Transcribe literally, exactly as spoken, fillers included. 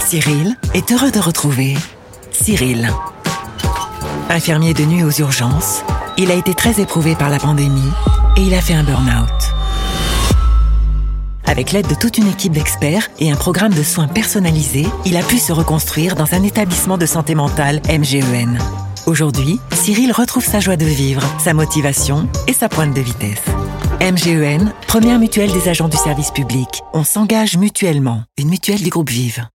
Cyril est heureux de retrouver Cyril. Infirmier de nuit aux urgences, il a été très éprouvé par la pandémie et il a fait un burn-out. Avec l'aide de toute une équipe d'experts et un programme de soins personnalisés, il a pu se reconstruire dans un établissement de santé mentale M G E N. Aujourd'hui, Cyril retrouve sa joie de vivre, sa motivation et sa pointe de vitesse. M G E N, première mutuelle des agents du service public. On s'engage mutuellement. Une mutuelle du groupe Vive.